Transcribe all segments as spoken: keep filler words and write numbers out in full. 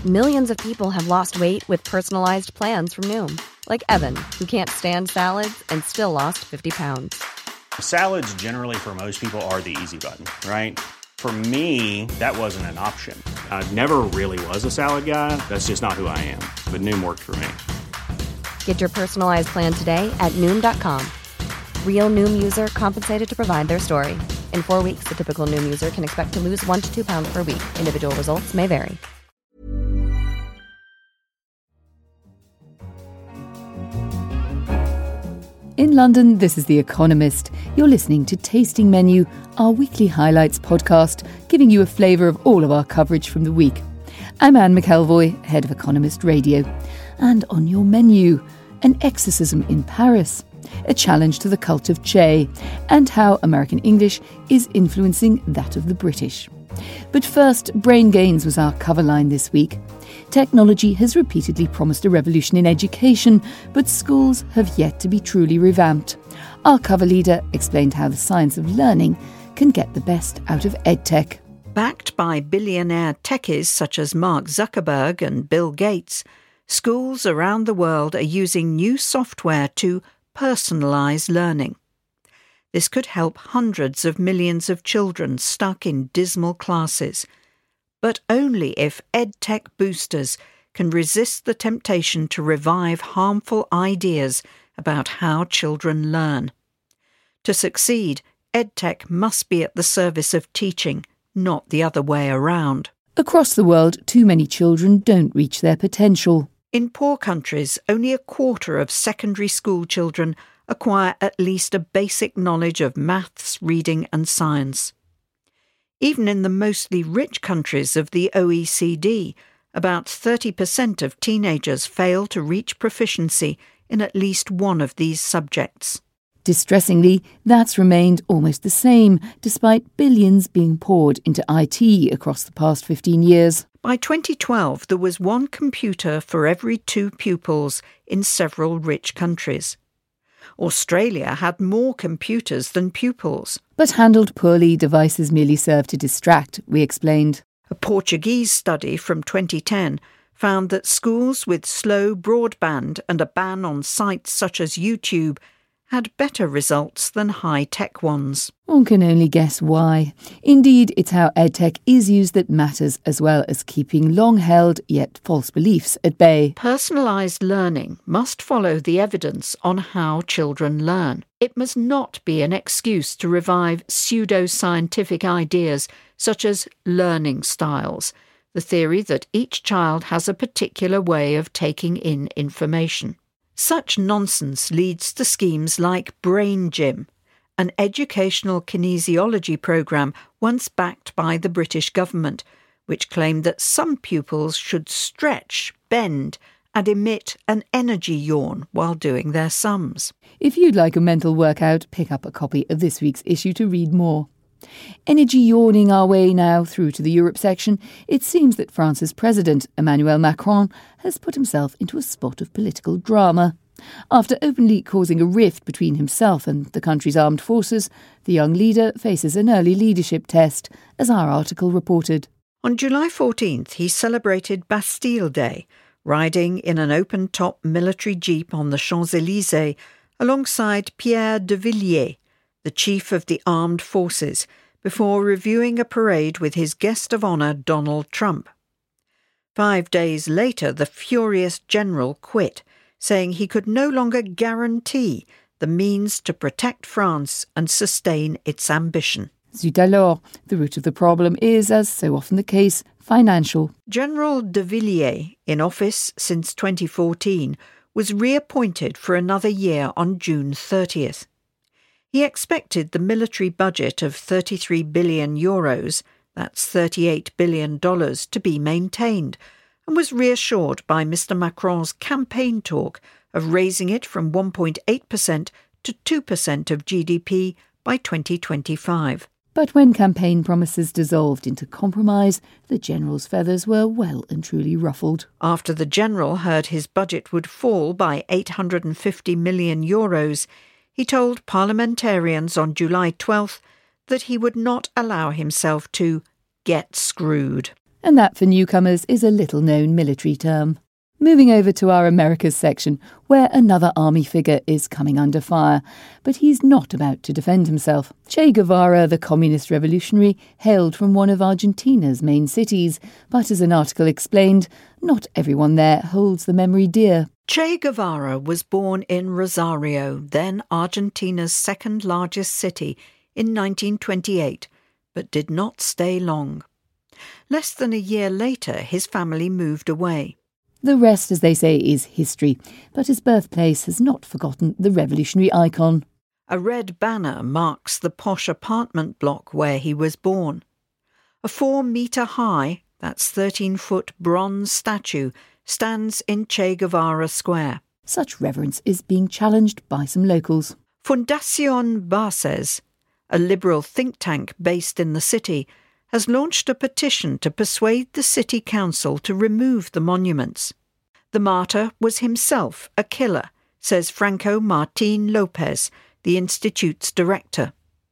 Millions of people have lost weight with personalized plans from Noom. Like Evan, who can't stand salads and still lost fifty pounds. Salads generally for most people are the easy button, right? For me, that wasn't an option. I never really was a salad guy. That's just not who I am. But Noom worked for me. Get your personalized plan today at Noom dot com. Real Noom user compensated to provide their story. In four weeks, the typical Noom user can expect to lose one to two pounds per week. Individual results may vary. In London, this is The Economist. You're listening to Tasting Menu, our weekly highlights podcast, giving you a flavour of all of our coverage from the week. I'm Anne McElvoy, head of Economist Radio. And on your menu, an exorcism in Paris, a challenge to the cult of Che, and how American English is influencing that of the British. But first, Brain Gains was our cover line this week. Technology has repeatedly promised a revolution in education, but schools have yet to be truly revamped. Our cover leader explained how the science of learning can get the best out of EdTech. Backed by billionaire techies such as Mark Zuckerberg and Bill Gates, schools around the world are using new software to personalise learning. This could help hundreds of millions of children stuck in dismal classes, but only if EdTech boosters can resist the temptation to revive harmful ideas about how children learn. To succeed, EdTech must be at the service of teaching, not the other way around. Across the world, too many children don't reach their potential. In poor countries, only a quarter of secondary school children acquire at least a basic knowledge of maths, reading and science. Even in the mostly rich countries of the O E C D, about thirty percent of teenagers fail to reach proficiency in at least one of these subjects. Distressingly, that's remained almost the same, despite billions being poured into I T across the past fifteen years. By twenty twelve, there was one computer for every two pupils in several rich countries. Australia had more computers than pupils. But handled poorly, devices merely serve to distract, we explained. A Portuguese study from twenty ten found that schools with slow broadband and a ban on sites such as YouTube had better results than high-tech ones. One can only guess why. Indeed, it's how EdTech is used that matters, as well as keeping long-held yet false beliefs at bay. Personalised learning must follow the evidence on how children learn. It must not be an excuse to revive pseudo-scientific ideas such as learning styles, the theory that each child has a particular way of taking in information. Such nonsense leads to schemes like Brain Gym, an educational kinesiology programme once backed by the British government, which claimed that some pupils should stretch, bend, and emit an energy yawn while doing their sums. If you'd like a mental workout, pick up a copy of this week's issue to read more. Energy yawning our way now through to the Europe section, it seems that France's president, Emmanuel Macron, has put himself into a spot of political drama. After openly causing a rift between himself and the country's armed forces, the young leader faces an early leadership test, as our article reported. On July fourteenth, he celebrated Bastille Day, riding in an open-top military jeep on the Champs-Élysées alongside Pierre de Villiers, the chief of the armed forces, before reviewing a parade with his guest of honour Donald Trump. Five days later, the furious general quit, saying he could no longer guarantee the means to protect France and sustain its ambition. Zut alors, the root of the problem is, as so often the case, financial. General de Villiers, in office since twenty fourteen, was reappointed for another year on June thirtieth. He expected the military budget of thirty-three billion euros, that's thirty-eight billion dollars, to be maintained, and was reassured by Mister Macron's campaign talk of raising it from one point eight percent to two percent of G D P by twenty twenty-five. But when campaign promises dissolved into compromise, the general's feathers were well and truly ruffled. After the general heard his budget would fall by eight hundred fifty million euros, he told parliamentarians on July twelfth that he would not allow himself to get screwed. And that, for newcomers, is a little-known military term. Moving over to our Americas section, where another army figure is coming under fire. But he's not about to defend himself. Che Guevara, the communist revolutionary, hailed from one of Argentina's main cities. But as an article explained, not everyone there holds the memory dear. Che Guevara was born in Rosario, then Argentina's second-largest city, in nineteen twenty-eight, but did not stay long. Less than a year later, his family moved away. The rest, as they say, is history, but his birthplace has not forgotten the revolutionary icon. A red banner marks the posh apartment block where he was born. A four-metre-high, that's thirteen-foot bronze statue stands in Che Guevara Square. Such reverence is being challenged by some locals. Fundación Bases, a liberal think tank based in the city, has launched a petition to persuade the city council to remove the monuments. The martyr was himself a killer, says Franco Martín López, the institute's director.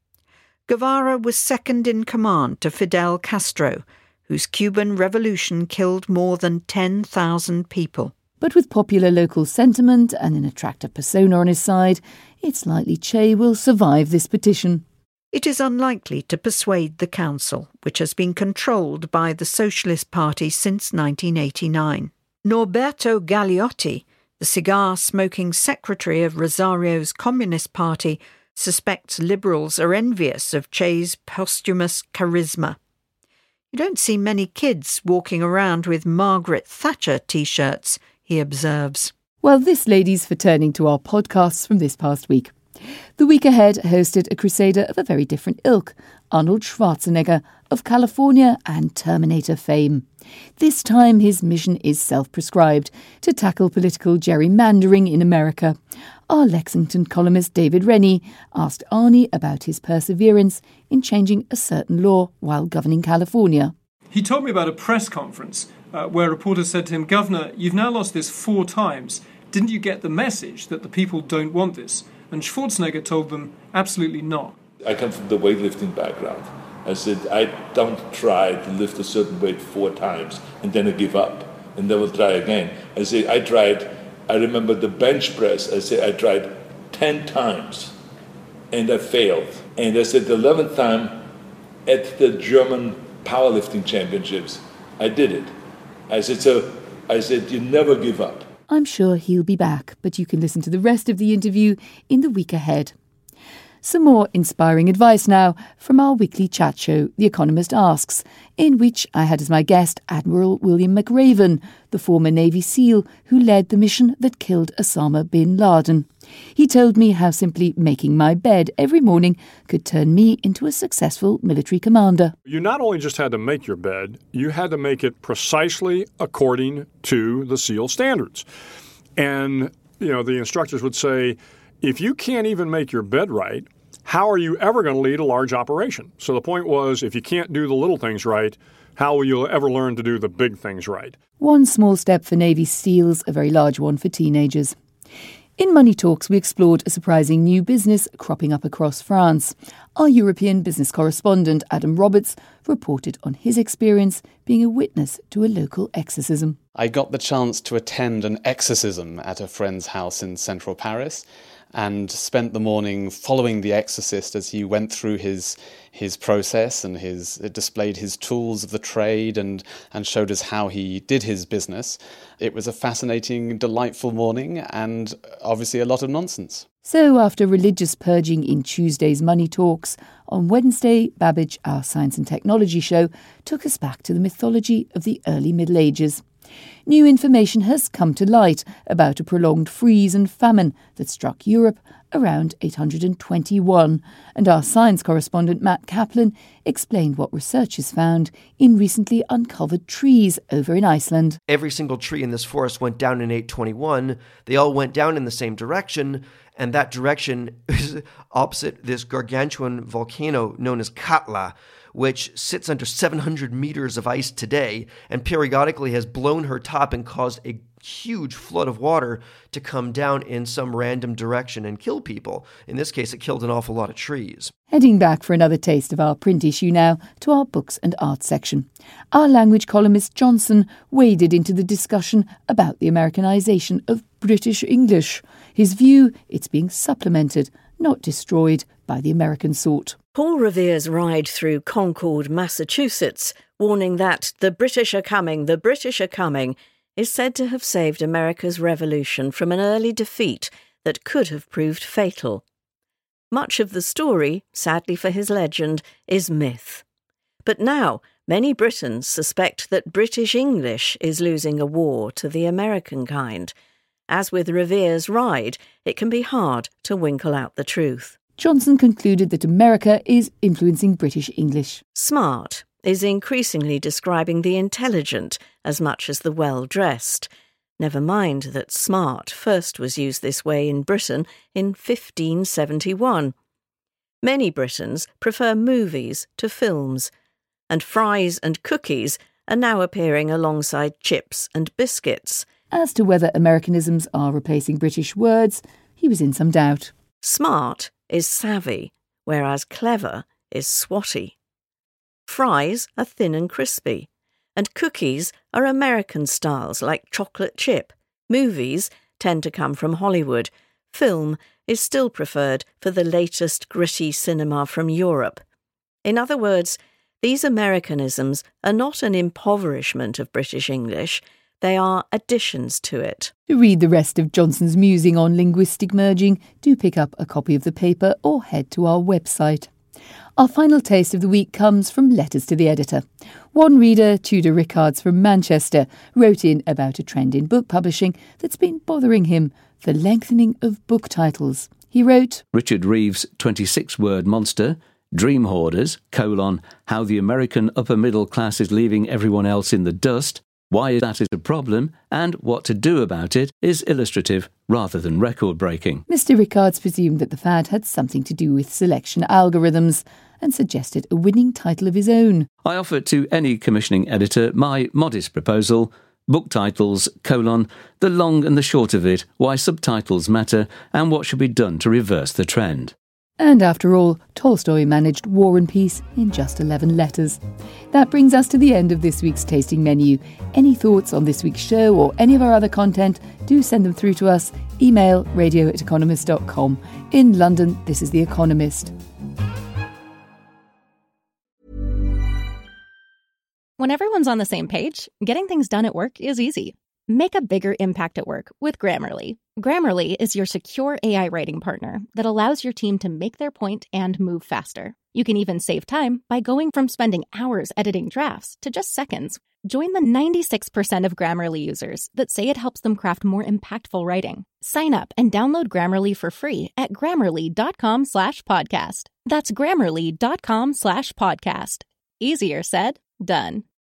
Guevara was second in command to Fidel Castro, whose Cuban revolution killed more than ten thousand people. But with popular local sentiment and an attractive persona on his side, it's likely Che will survive this petition. It is unlikely to persuade the council, which has been controlled by the Socialist Party since nineteen eighty-nine. Norberto Gagliotti, the cigar-smoking secretary of Rosario's Communist Party, suspects liberals are envious of Che's posthumous charisma. You don't see many kids walking around with Margaret Thatcher T-shirts, he observes. Well, this lady's for turning to our podcasts from this past week. The week ahead hosted a crusader of a very different ilk, Arnold Schwarzenegger of California and Terminator fame. This time his mission is self-prescribed, to tackle political gerrymandering in America. Our Lexington columnist David Rennie asked Arnie about his perseverance in changing a certain law while governing California. He told me about a press conference uh, where a reporter said to him, "Governor, you've now lost this four times. Didn't you get the message that the people don't want this?" And Schwarzenegger told them, absolutely not. I come from the weightlifting background. I said, I don't try to lift a certain weight four times and then I give up and then we'll try again. I said, I tried, I remember the bench press, I said, I tried ten times and I failed. And I said, the eleventh time at the German powerlifting championships, I did it. I said, so, I said, you never give up. I'm sure he'll be back, but you can listen to the rest of the interview in the week ahead. Some more inspiring advice now from our weekly chat show, The Economist Asks, in which I had as my guest Admiral William McRaven, the former Navy SEAL who led the mission that killed Osama bin Laden. He told me how simply making my bed every morning could turn me into a successful military commander. You not only just had to make your bed, you had to make it precisely according to the SEAL standards. And, you know, the instructors would say, if you can't even make your bed right, how are you ever going to lead a large operation? So the point was, if you can't do the little things right, how will you ever learn to do the big things right? One small step for Navy SEALs, a very large one for teenagers. In Money Talks, we explored a surprising new business cropping up across France. Our European business correspondent, Adam Roberts, reported on his experience being a witness to a local exorcism. I got the chance to attend an exorcism at a friend's house in central Paris and spent the morning following the exorcist as he went through his his process and his it displayed his tools of the trade and, and showed us how he did his business. It was a fascinating, delightful morning and obviously a lot of nonsense. So after religious purging in Tuesday's Money Talks, on Wednesday, Babbage, our science and technology show, took us back to the mythology of the early Middle Ages. New information has come to light about a prolonged freeze and famine that struck Europe around eight hundred twenty-one, and our science correspondent Matt Kaplan explained what researchers found in recently uncovered trees over in Iceland. Every single tree in this forest went down in eight twenty-one. They all went down in the same direction, and that direction is opposite this gargantuan volcano known as Katla, which sits under seven hundred meters of ice today and periodically has blown her top and caused a huge flood of water to come down in some random direction and kill people. In this case, it killed an awful lot of trees. Heading back for another taste of our print issue now to our books and art section. Our language columnist Johnson waded into the discussion about the Americanization of British English. His view, it's being supplemented, not destroyed, by the American sort. Paul Revere's ride through Concord, Massachusetts, warning that the British are coming, the British are coming, is said to have saved America's revolution from an early defeat that could have proved fatal. Much of the story, sadly for his legend, is myth. But now, many Britons suspect that British English is losing a war to the American kind. As with Revere's ride, it can be hard to winkle out the truth. Johnson concluded that America is influencing British English. Smart is increasingly describing the intelligent as much as the well-dressed. Never mind that smart first was used this way in Britain in fifteen seventy-one. Many Britons prefer movies to films, and fries and cookies are now appearing alongside chips and biscuits. As to whether Americanisms are replacing British words, he was in some doubt. Smart is savvy, whereas clever is swotty. Fries are thin and crispy, and cookies are American styles like chocolate chip. Movies tend to come from Hollywood. Film is still preferred for the latest gritty cinema from Europe. In other words, these Americanisms are not an impoverishment of British English, they are additions to it. To read the rest of Johnson's musing on linguistic merging, do pick up a copy of the paper or head to our website. Our final taste of the week comes from letters to the editor. One reader, Tudor Rickards from Manchester, wrote in about a trend in book publishing that's been bothering him, the lengthening of book titles. He wrote, Richard Reeves' twenty-six word monster, Dream Hoarders, colon, how the American upper middle class is leaving everyone else in the dust, why that is a problem, and what to do about it is illustrative rather than record-breaking. Mister Rickards presumed that the fad had something to do with selection algorithms and suggested a winning title of his own. I offer to any commissioning editor my modest proposal, book titles, colon, the long and the short of it, why subtitles matter, and what should be done to reverse the trend. And after all, Tolstoy managed War and Peace in just eleven letters. That brings us to the end of this week's tasting menu. Any thoughts on this week's show or any of our other content, do send them through to us. Email radio at economist dot com. In London, this is The Economist. When everyone's on the same page, getting things done at work is easy. Make a bigger impact at work with Grammarly. Grammarly is your secure A I writing partner that allows your team to make their point and move faster. You can even save time by going from spending hours editing drafts to just seconds. Join the ninety-six percent of Grammarly users that say it helps them craft more impactful writing. Sign up and download Grammarly for free at grammarly.com slash podcast. That's grammarly.com slash podcast. Easier said, done.